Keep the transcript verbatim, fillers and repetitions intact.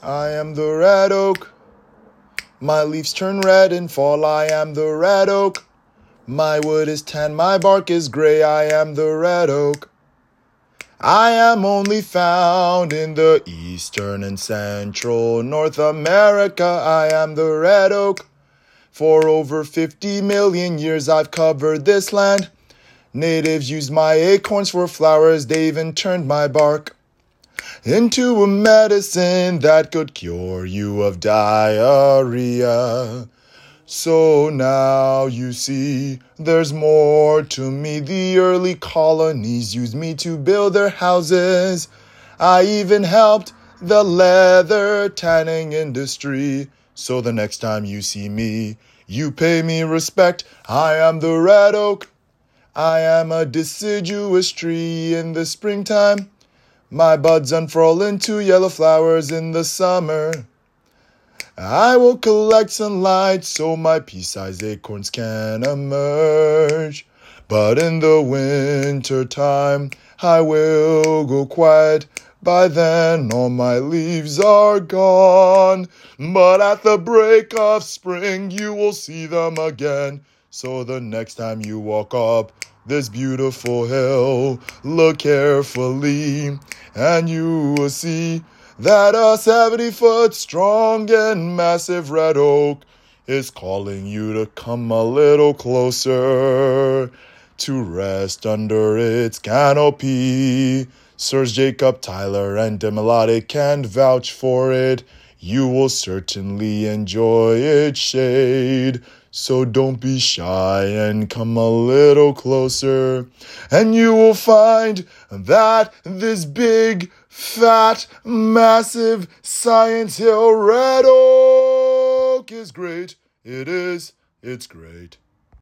I am the red oak. My leaves turn red in fall. I am the red oak. My wood is tan, my bark is gray. I am the red oak. I am only found in the eastern and central North America. I am the red oak. For over fifty million years I've covered this land. Natives used my acorns for flowers. They even turned my bark into a medicine that could cure you of diarrhea. So now you see, there's more to me. The early colonies used me to build their houses. I even helped the leather tanning industry. So the next time you see me, you pay me respect. I am the red oak. I am a deciduous tree in the springtime. My buds unfurl into yellow flowers in the summer. I will collect sunlight so my pea-sized acorns can emerge. But in the winter time, I will go quiet. By then, all my leaves are gone. But at the break of spring, you will see them again. So the next time you walk up this beautiful hill, look carefully, and you will see that a seventy-foot strong and massive red oak is calling you to come a little closer to rest under its canopy. Sirs Jacob Tyler and Demolade can vouch for it. You will certainly enjoy its shade. So don't be shy and come a little closer, and you will find that this big, fat, massive Science Hill red oak is great. It is. It's great.